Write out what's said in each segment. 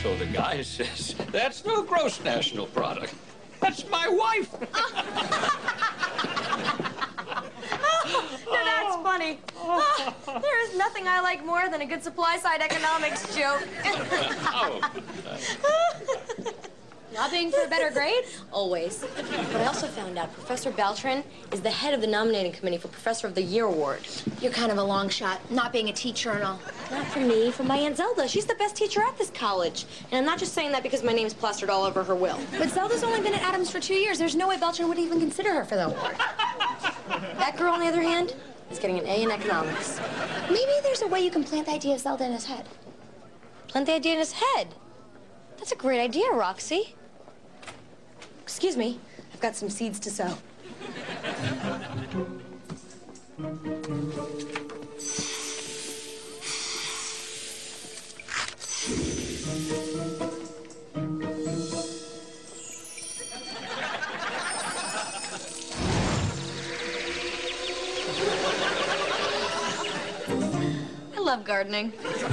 So the guy says, that's no gross national product. That's my wife. Now that's funny. There is nothing I like more than a good supply-side economics joke. Lobbying for a better grade? Always. But I also found out Professor Beltran is the head of the nominating committee for Professor of the Year award. You're kind of a long shot, not being a teacher and all. Not for me, for my Aunt Zelda. She's the best teacher at this college. And I'm not just saying that because my name's plastered all over her will. But Zelda's only been at Adams for 2 years. There's no way Beltran would even consider her for the award. That girl, on the other hand, is getting an A in economics. Maybe there's a way you can plant the idea of Zelda in his head. Plant the idea in his head? That's a great idea, Roxy. Excuse me, I've got some seeds to sow. I love gardening.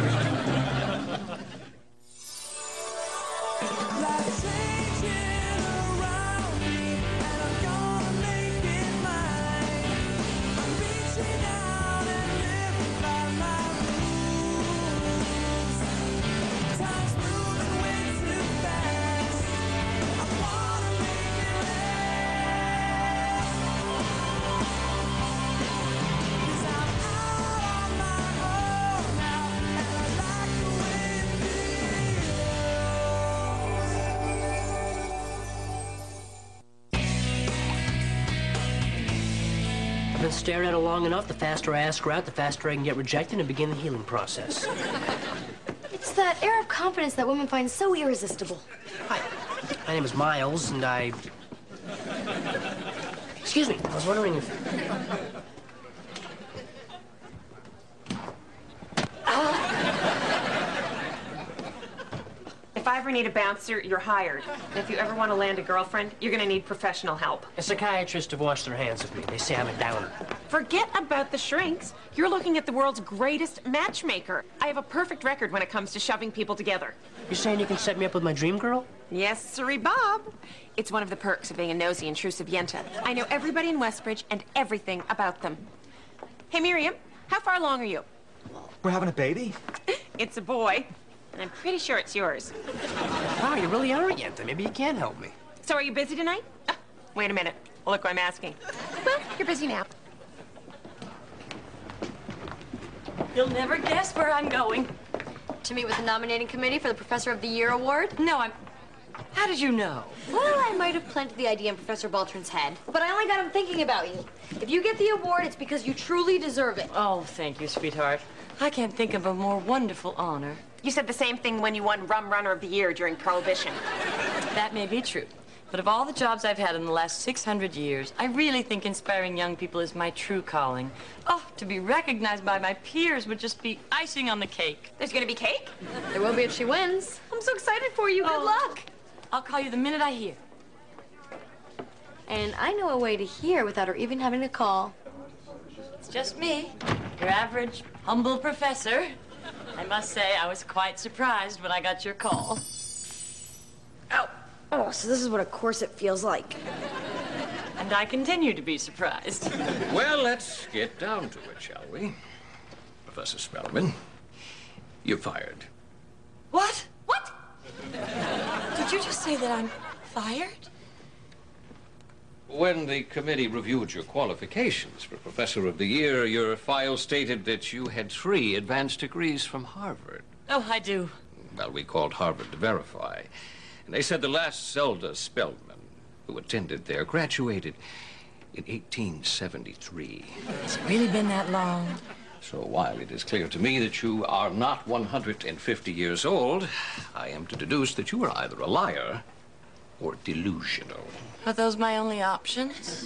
I've been staring at her long enough. The faster I ask her out, the faster I can get rejected and begin the healing process. It's that air of confidence that women find so irresistible. Hi, my name is Miles, and I... Excuse me, I was wondering if... If I ever need a bouncer, you're hired. And if you ever want to land a girlfriend, you're going to need professional help. A psychiatrist have washed their hands of me. They say I'm a downer. Forget about the shrinks. You're looking at the world's greatest matchmaker. I have a perfect record when it comes to shoving people together. You're saying you can set me up with my dream girl? Yes, sirree, Bob. It's one of the perks of being a nosy, intrusive yenta. I know everybody in Westbridge and everything about them. Hey, Miriam, how far along are you? We're having a baby? It's a boy. And I'm pretty sure it's yours. Wow, you really are a yenta. Maybe you can help me. So are you busy tonight? Wait a minute. Look who I'm asking. Well, you're busy now. You'll never guess where I'm going. To meet with the nominating committee for the Professor of the Year award? No, How did you know? Well, I might have planted the idea in Professor Beltran's head, but I only got him thinking about you. If you get the award, it's because you truly deserve it. Oh, thank you, sweetheart. I can't think of a more wonderful honor. You said the same thing when you won Rum Runner of the Year during Prohibition. That may be true. But of all the jobs I've had in the last 600 years, I really think inspiring young people is my true calling. Oh, to be recognized by my peers would just be icing on the cake. There's gonna be cake? There will be if she wins. I'm so excited for you. Good luck. I'll call you the minute I hear. And I know a way to hear without her even having to call. It's just me, your average, humble professor. I must say, I was quite surprised when I got your call. Ow. Oh, so this is what a corset feels like. And I continue to be surprised. Well, let's get down to it, shall we? Professor Spellman, you're fired. What? What? Did you just say that I'm fired? When the committee reviewed your qualifications for Professor of the Year, your file stated that you had 3 advanced degrees from Harvard. Oh, I do. Well, we called Harvard to verify. And they said the last Zelda Spellman who attended there graduated in 1873. Has it really been that long? So while it is clear to me that you are not 150 years old, I am to deduce that you are either a liar or delusional. Are those my only options?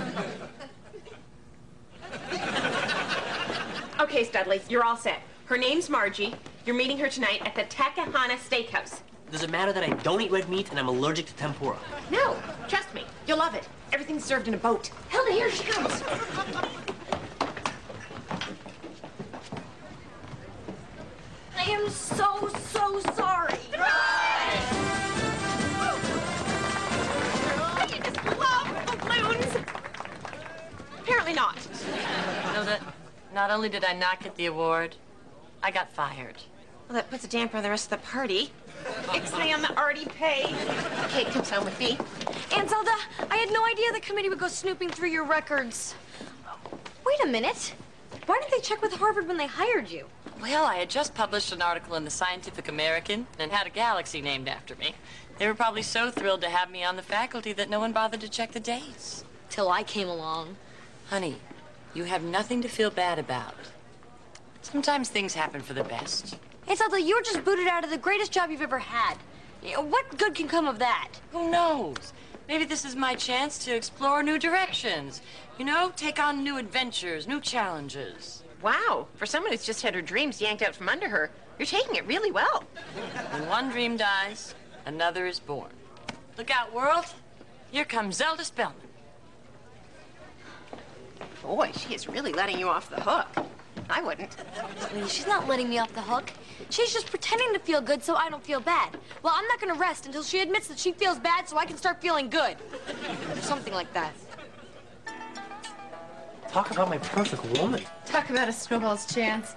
Okay, Studley, you're all set. Her name's Margie. You're meeting her tonight at the Takahana Steakhouse. Does it matter that I don't eat red meat and I'm allergic to tempura? No, trust me. You'll love it. Everything's served in a boat. Hilda, here she comes. I am so sorry. Apparently not. Zelda, not only did I not get the award, I got fired. Well, that puts a damper on the rest of the party. Ixnay on the already pay. Kate comes home with me. Aunt Zelda, I had no idea the committee would go snooping through your records. Wait a minute. Why didn't they check with Harvard when they hired you? Well, I had just published an article in the Scientific American and had a galaxy named after me. They were probably so thrilled to have me on the faculty that no one bothered to check the dates. Till I came along. Honey, you have nothing to feel bad about. Sometimes things happen for the best. Aunt Zelda, you were just booted out of the greatest job you've ever had. You know, what good can come of that? Who knows? Maybe this is my chance to explore new directions. You know, take on new adventures, new challenges. Wow, for someone who's just had her dreams yanked out from under her, you're taking it really well. When one dream dies, another is born. Look out, world. Here comes Zelda Spellman. Boy, she is really letting you off the hook. I wouldn't. Sweetie, she's not letting me off the hook. She's just pretending to feel good so I don't feel bad. Well, I'm not gonna rest until she admits that she feels bad so I can start feeling good. Or something like that. Talk about my perfect woman. Talk about a snowball's chance.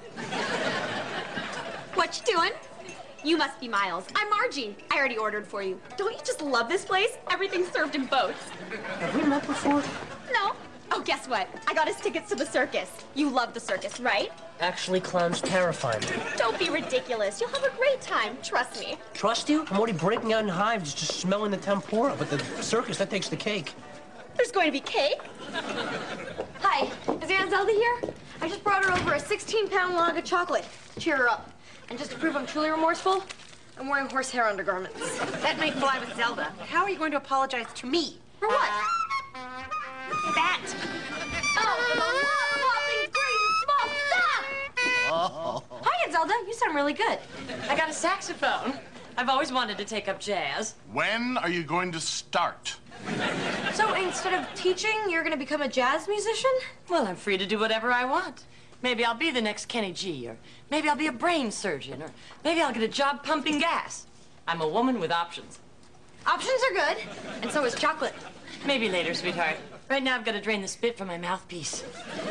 What you doing? You must be Miles. I'm Margie. I already ordered for you. Don't you just love this place? Everything's served in boats. Have we met before? No. Oh, guess what? I got us tickets to the circus. You love the circus, right? Actually, clowns terrify me. Don't be ridiculous. You'll have a great time. Trust me. Trust you? I'm already breaking out in hives just smelling the tempura, but the circus, that takes the cake. There's going to be cake. Hi, is Aunt Zelda here? I just brought her over a 16-pound log of chocolate. Cheer her up. And just to prove I'm truly remorseful, I'm wearing horsehair undergarments. That might fly with Zelda. How are you going to apologize to me? For what? That. Oh, for the love of all things great and small, stop! Hi, Aunt Zelda. You sound really good. I got a saxophone. I've always wanted to take up jazz. When are you going to start? So instead of teaching, you're going to become a jazz musician? Well, I'm free to do whatever I want. Maybe I'll be the next Kenny G, or maybe I'll be a brain surgeon, or maybe I'll get a job pumping gas. I'm a woman with options. Options are good, and so is chocolate. Maybe later, sweetheart. Right now, I've got to drain the spit from my mouthpiece.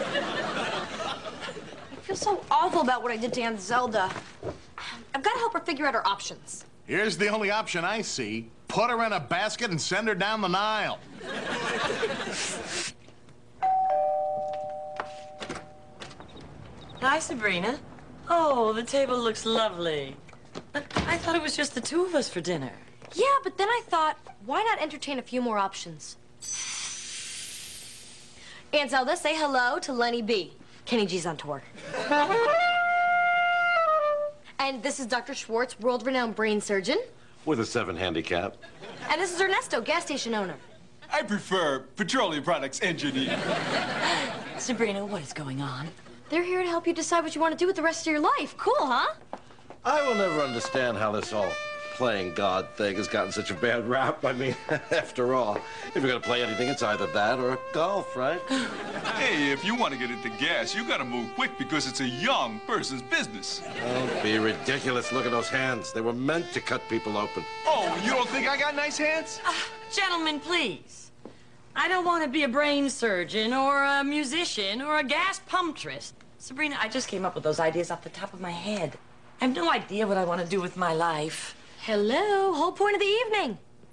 I feel so awful about what I did to Aunt Zelda. I've got to help her figure out her options. Here's the only option I see. Put her in a basket and send her down the Nile. Hi, Sabrina. Oh, the table looks lovely. But I thought it was just the two of us for dinner. Yeah, but then I thought, why not entertain a few more options? Aunt Zelda, say hello to Lenny B. Kenny G's on tour. And this is Dr. Schwartz, world-renowned brain surgeon. With a 7 handicap. And this is Ernesto, gas station owner. I prefer petroleum products engineer. Sabrina, what is going on? They're here to help you decide what you want to do with the rest of your life. Cool, huh? I will never understand how this whole playing God thing has gotten such a bad rap. I mean, after all, if you're going to play anything, it's either that or golf, right? Hey, if you want to get into gas, you got to move quick because it's a young person's business. Don't be ridiculous. Look at those hands. They were meant to cut people open. Oh, you don't think I got nice hands? Gentlemen, please. I don't want to be a brain surgeon or a musician or a gas pumptress. Sabrina, I just came up with those ideas off the top of my head. I have no idea what I want to do with my life. Hello, whole point of the evening.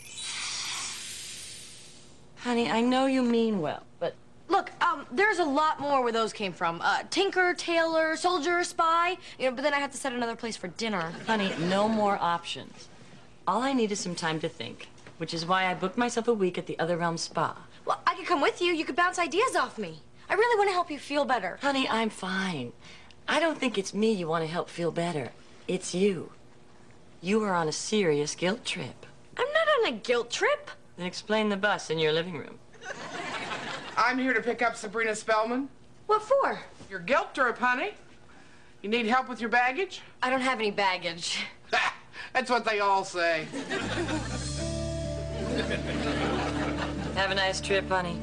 Honey, I know you mean well, but... Look, there's a lot more where those came from. Tinker, tailor, soldier, spy. You know, but then I have to set another place for dinner. Honey, no more options. All I need is some time to think, which is why I booked myself a week at the Other Realm Spa. Well, I could come with you. You could bounce ideas off me. I really want to help you feel better. Honey, I'm fine. I don't think it's me you want to help feel better. It's you. You are on a serious guilt trip. I'm not on a guilt trip. Then explain the bus in your living room. I'm here to pick up Sabrina Spellman. What for? Your guilt trip, honey. You need help with your baggage? I don't have any baggage. That's what they all say. Have a nice trip, honey.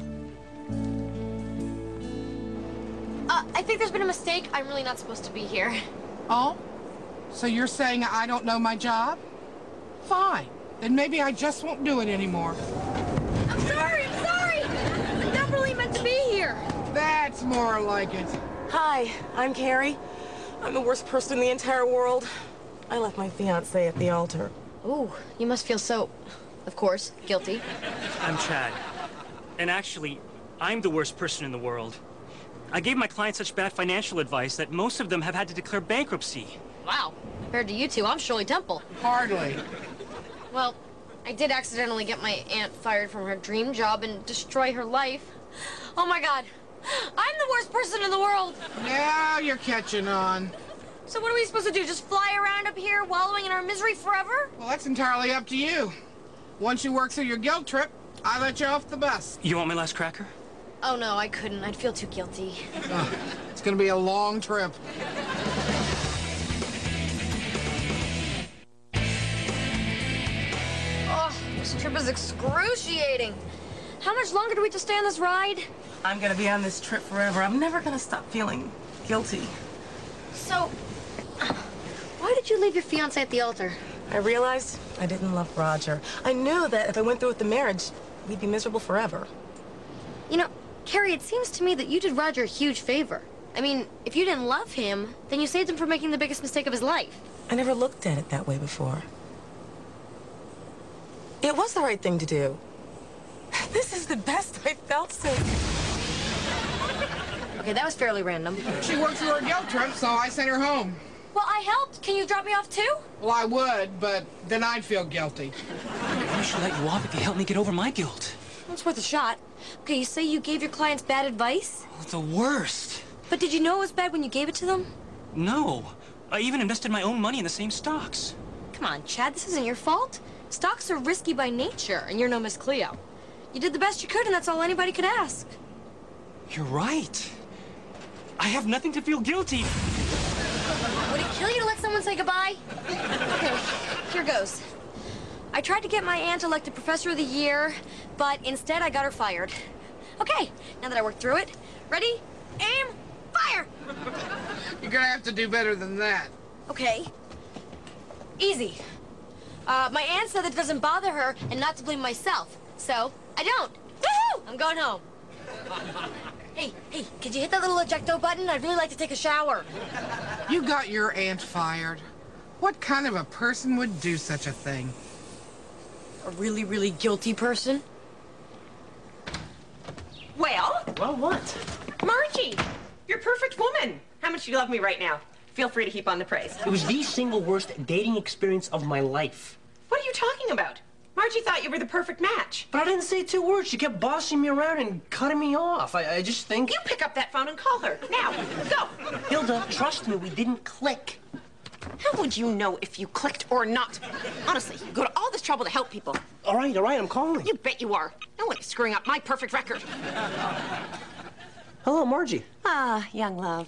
I think there's been a mistake. I'm really not supposed to be here. Oh? So you're saying I don't know my job? Fine. Then maybe I just won't do it anymore. I'm sorry! I'm sorry! I never really meant to be here. That more like it. Hi, I'm Carrie. I'm the worst person in the entire world. I left my fiancé at the altar. Ooh, you must feel so, of course, guilty. I'm Chad. And actually, I'm the worst person in the world. I gave my clients such bad financial advice that most of them have had to declare bankruptcy. Wow. Compared to you two, I'm Shirley Temple. Hardly. Well, I did accidentally get my aunt fired from her dream job and destroy her life. Oh my God. I'm the worst person in the world. Now you're catching on. So what are we supposed to do? Just fly around up here wallowing in our misery forever? Well, that's entirely up to you. Once you work through your guilt trip, I let you off the bus. You want my last cracker? Oh no, I couldn't. I'd feel too guilty. It's gonna be a long trip. Oh, this trip is excruciating. How much longer do we have to stay on this ride? I'm gonna be on this trip forever. I'm never gonna stop feeling guilty. So, why did you leave your fiancé at the altar? I realized I didn't love Roger. I knew that if I went through with the marriage, we'd be miserable forever. You know, Carrie, it seems to me that you did Roger a huge favor. I mean, if you didn't love him, then you saved him from making the biggest mistake of his life. I never looked at it that way before. It was the right thing to do. This is the best I've felt since... Okay, that was fairly random. She worked through her guilt trip, so I sent her home. Well, I helped. Can you drop me off too? Well, I would, but then I'd feel guilty. I should let you off if you help me get over my guilt. It's worth a shot. Okay, you say you gave your clients bad advice? It's the worst. But did you know it was bad when you gave it to them? No. I even invested my own money in the same stocks. Come on, Chad, this isn't your fault. Stocks are risky by nature, and you're no Miss Cleo. You did the best you could, and that's all anybody could ask. You're right. I have nothing to feel guilty. Would it kill you to let someone say goodbye? Okay, here goes. I tried to get my aunt elected Professor of the Year, but instead I got her fired. Okay, now that I worked through it, ready, aim, fire! You're gonna have to do better than that. Okay. Easy. My aunt said that it doesn't bother her and not to blame myself, so I don't. Woohoo! I'm going home. Hey, could you hit that little ejecto button? I'd really like to take a shower. You got your aunt fired. What kind of a person would do such a thing? A really, really guilty person? Well, what? Margie, you're a perfect woman. How much do you love me right now? Feel free to heap on the praise. It was the single worst dating experience of my life. What are you talking about? Margie thought you were the perfect match. But I didn't say 2 words. She kept bossing me around and cutting me off. I just think... You pick up that phone and call her. Now, go. Hilda, trust me, we didn't click. How would you know if you clicked or not? Honestly, you go to all this trouble to help people. All right, I'm calling. You bet you are. Nobody's screwing up my perfect record. Hello, Margie. Ah, young love.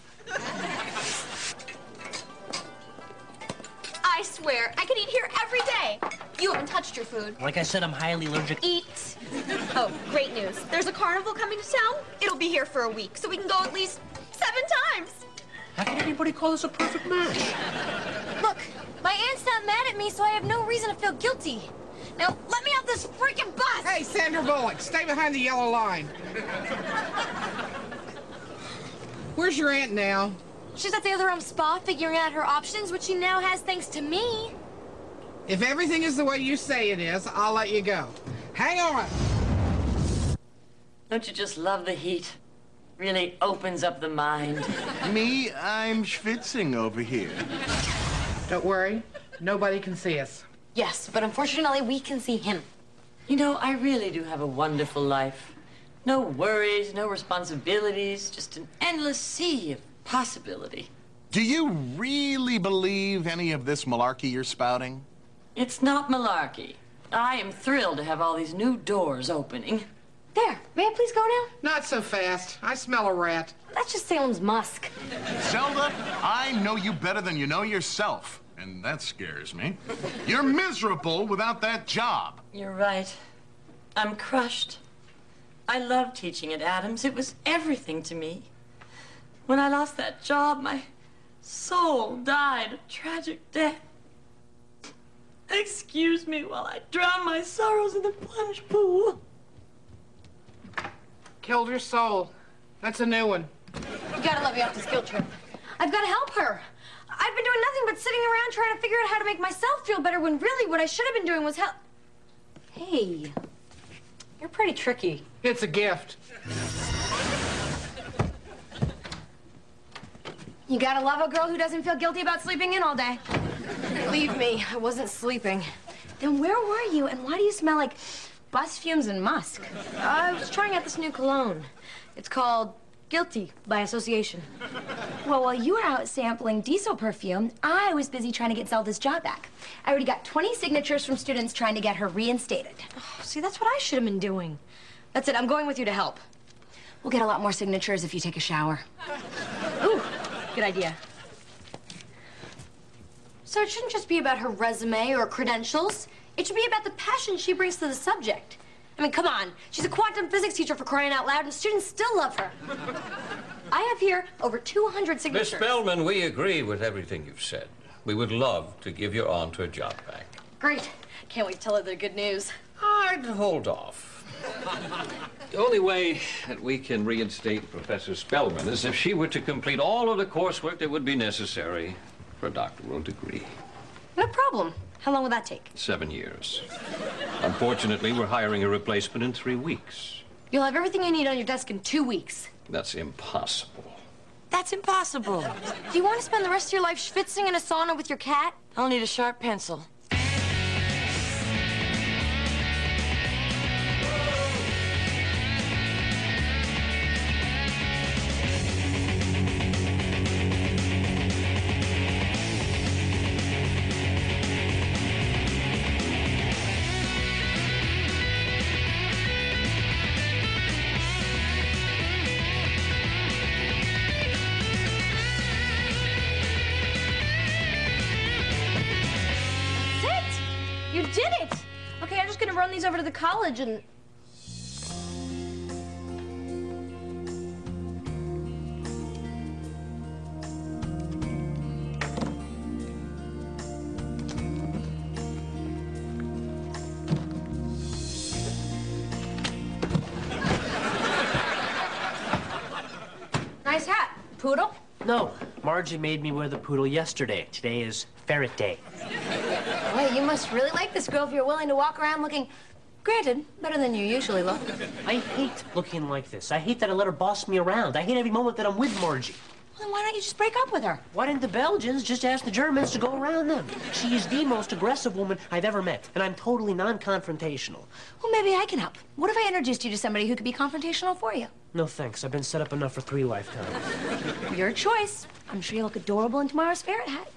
I swear, I could eat here every day. You haven't touched your food. Like I said, I'm highly allergic. Eat. Oh, great news. There's a carnival coming to town. It'll be here for a week, so we can go at least 7 times. How can anybody call this a perfect match? Look, my aunt's not mad at me, so I have no reason to feel guilty. Now, let me off this freaking bus! Hey, Sandra Bullock, stay behind the yellow line. Where's your aunt now? She's at the other spa figuring out her options, which she now has thanks to me. If everything is the way you say it is, I'll let you go. Hang on. Don't you just love the heat? Really opens up the mind. Me, I'm schwitzing over here. Don't worry, nobody can see us. Yes, but unfortunately, we can see him. You know, I really do have a wonderful life. No worries, no responsibilities, just an endless sea of possibility. Do you really believe any of this malarkey you're spouting? It's not malarkey. I am thrilled to have all these new doors opening. There, may I please go now? Not so fast. I smell a rat. That's just Salem's musk. Zelda, I know you better than you know yourself, and that scares me. You're miserable without that job. You're right. I'm crushed. I loved teaching at Adams. It was everything to me. When I lost that job, my soul died a tragic death. Excuse me while I drown my sorrows in the plunge pool. Killed your soul. That's a new one. You gotta let me off this guilt trip. I've gotta help her. I've been doing nothing but sitting around trying to figure out how to make myself feel better when really what I should have been doing was help. Hey, you're pretty tricky. It's a gift. You gotta love a girl who doesn't feel guilty about sleeping in all day. Believe me, I wasn't sleeping. Then where were you, and why do you smell like bus fumes and musk? I was trying out this new cologne. It's called Guilty by Association. Well, while you were out sampling diesel perfume, I was busy trying to get Zelda's job back. I already got 20 signatures from students trying to get her reinstated. Oh, see, that's what I should have been doing. That's it, I'm going with you to help. We'll get a lot more signatures if you take a shower. Ooh, good idea. So it shouldn't just be about her resume or credentials. It should be about the passion she brings to the subject. I mean, come on. She's a quantum physics teacher, for crying out loud, and students still love her. I have here over 200 signatures. Miss Spellman, we agree with everything you've said. We would love to give your aunt her job back. Great. Can't wait to tell her the good news. I'd hold off. The only way that we can reinstate Professor Spellman is if she were to complete all of the coursework that would be necessary for a doctoral degree. No problem. How long will that take? 7 years. Unfortunately, we're hiring a replacement in 3 weeks. You'll have everything you need on your desk in 2 weeks. That's impossible. That's impossible. Do you want to spend the rest of your life schwitzing in a sauna with your cat? I'll need a sharp pencil. You did it! Okay, I'm just gonna run these over to the college and... Nice hat. Poodle? No, Margie made me wear the poodle yesterday. Today is ferret day. Boy, you must really like this girl if you're willing to walk around looking, granted, better than you usually look. I hate looking like this. I hate that I let her boss me around. I hate every moment that I'm with Margie. Well, then why don't you just break up with her? Why didn't the Belgians just ask the Germans to go around them? She is the most aggressive woman I've ever met, and I'm totally non-confrontational. Well, maybe I can help. What if I introduced you to somebody who could be confrontational for you? No thanks. I've been set up enough for 3 lifetimes. Your choice. I'm sure you'll look adorable in tomorrow's ferret hat.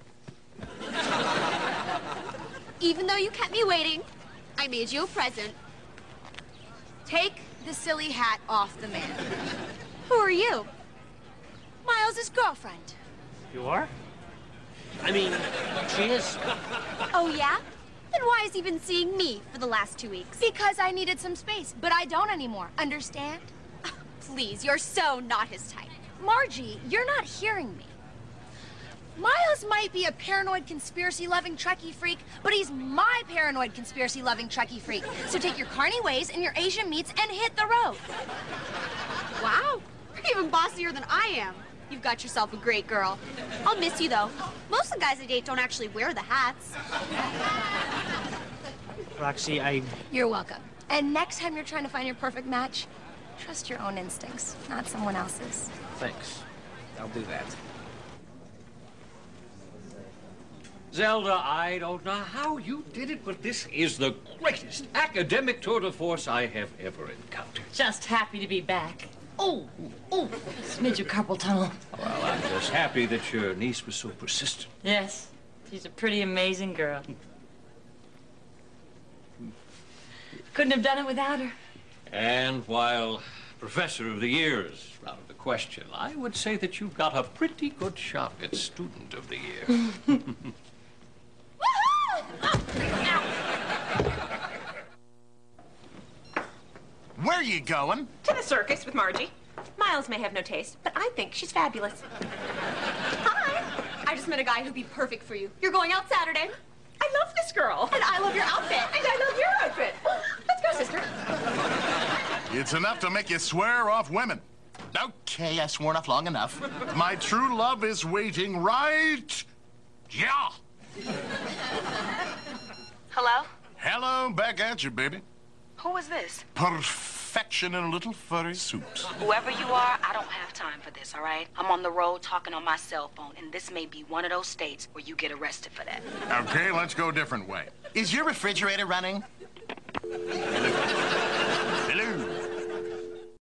Even though you kept me waiting, I made you a present. Take the silly hat off the man. Who are you? Miles' girlfriend. You are? I mean, she is. Oh, yeah? Then why has he been seeing me for the last 2 weeks? Because I needed some space, but I don't anymore. Understand? Please, you're so not his type. Margie, you're not hearing me. Miles might be a paranoid, conspiracy-loving Trekkie freak, but he's my paranoid, conspiracy-loving Trekkie freak. So take your carny ways and your Asian meats and hit the road. Wow, you're even bossier than I am. You've got yourself a great girl. I'll miss you, though. Most of the guys I date don't actually wear the hats. Roxy, You're welcome. And next time you're trying to find your perfect match, trust your own instincts, not someone else's. Thanks. I'll do that. Zelda, I don't know how you did it, but this is the greatest academic tour de force I have ever encountered. Just happy to be back. Oh, smidge of carpal tunnel. Well, I'm just happy that your niece was so persistent. Yes, she's a pretty amazing girl. Couldn't have done it without her. And while Professor of the Year is out of the question, I would say that you've got a pretty good shot at Student of the Year. Where are you going? To the circus with Margie. Miles may have no taste, but I think she's fabulous. Hi. I just met a guy who'd be perfect for you. You're going out Saturday. I love this girl. And I love your outfit. And I love your outfit. Let's go, sister. It's enough to make you swear off women. Okay, I swore enough long enough. My true love is waiting right... Yeah! Hello? Hello, back at you, baby. Who is this? Perfection in a little furry suit. Whoever you are, I don't have time for this, all right? I'm on the road talking on my cell phone, and this may be one of those states where you get arrested for that. Okay, let's go a different way. Is your refrigerator running?